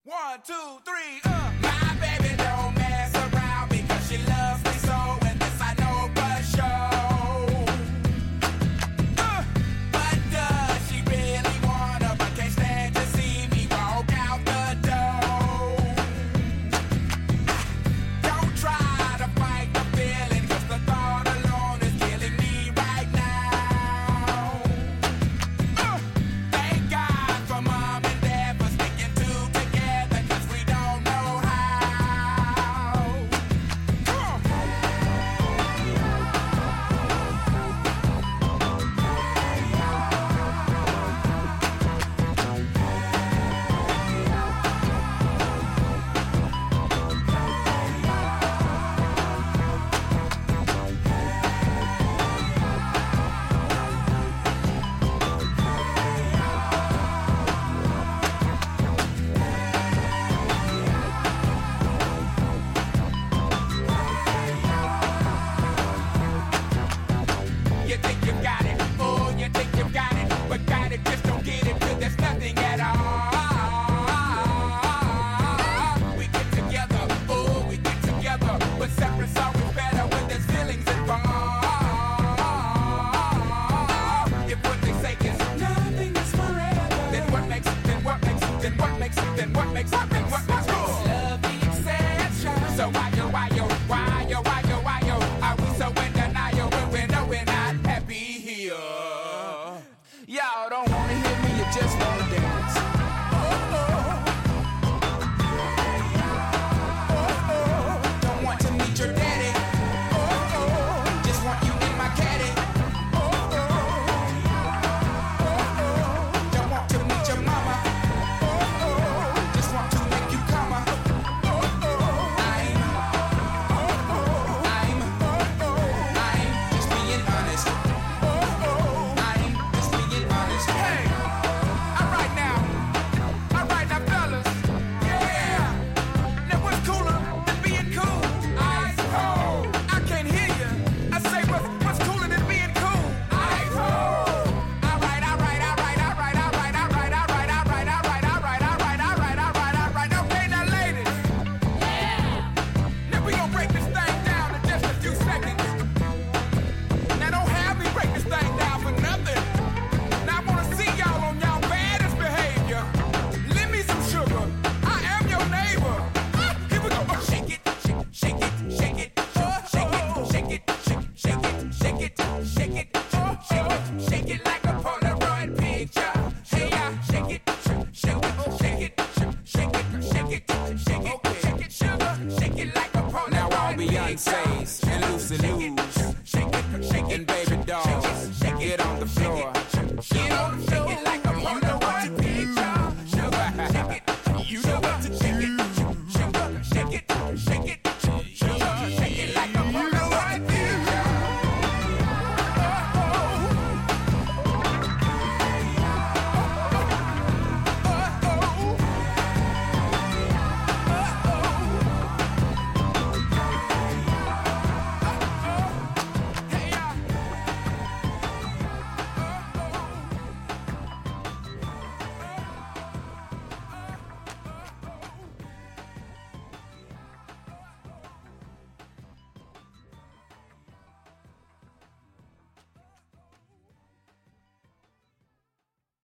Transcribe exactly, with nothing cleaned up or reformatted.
One, two, three, uh. My baby don't mess around because she loves me so, and this I know for sure. Uh. But does she really wanna, but can't stand to see me walk out the door? Don't try to fight the feeling, cause the thought alone is killing me right now. Uh. Thank God for mom and dad for sticking two together, cause we don't know how. Come on. You think you got it, oh, you think you got it, but got it, just don't get it, 'cause there's nothing at all. We get together, oh, we get together, but separate's always better when there's feelings involved. If what they say is nothing is forever, then what makes, then what makes, then what makes, then what makes, then what makes, then what makes love the exception? So I